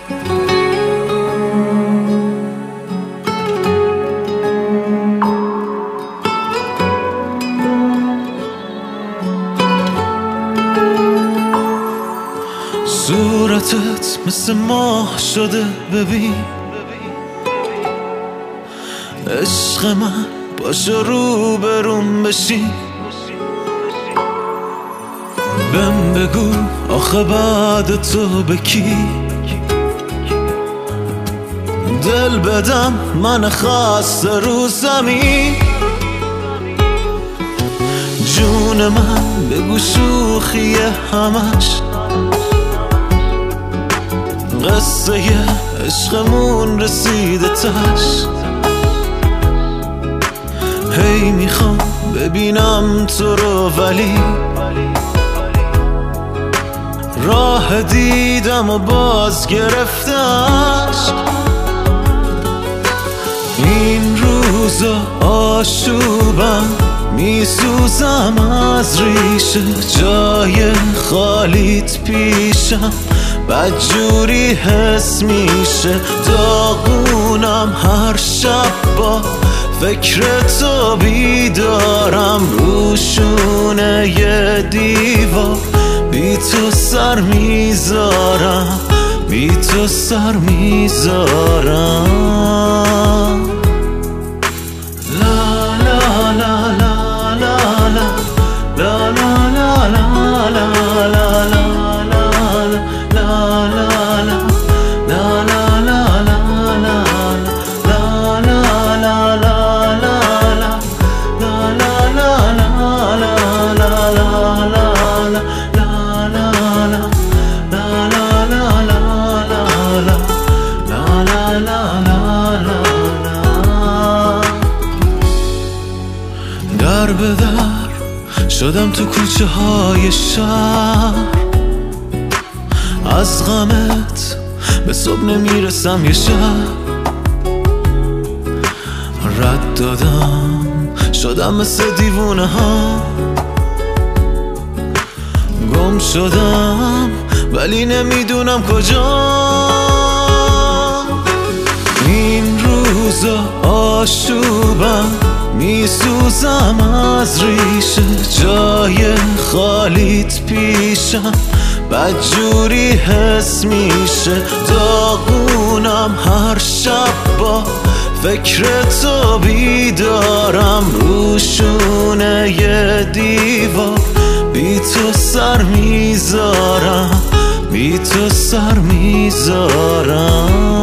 صورتت مثل ماه شده ببین، عشق من باشه رو بروم بشین. بهم بگو آخه بعد تو به کی دل بدم من خسته رو زمین. جون من بگو شوخیه همش، قصه عشقمون رسیده تش. هی میخوام ببینم تو رو ولی راه دیدم و باز گرفتش. این روزا آشوبم میسوزم از ریشه، جای خالیت پیشم بدجوری حس میشه. داغونم هر شب با فکر تو بیدارم، روشونه یه دیوار بی تو سر میذارم، بی تو سر میذارم. لا لا لا لا لا لا لا لا لا لا لا لا در به در شدم تو کوچه های شهر، از غمت به صبح نمیرسم یه شب. رد دادم شدم مثل دیوونه ها، گم شدم ولی نمیدونم کجا. این روزا آشوبم میسوزم از ریشه، جای خالیت پیشم بدجوری حس میشه. داغونم هر شب با فکر تو بیدارم، روشونه یه دیوار بی تو سر میذارم، بی تو سر میذارم.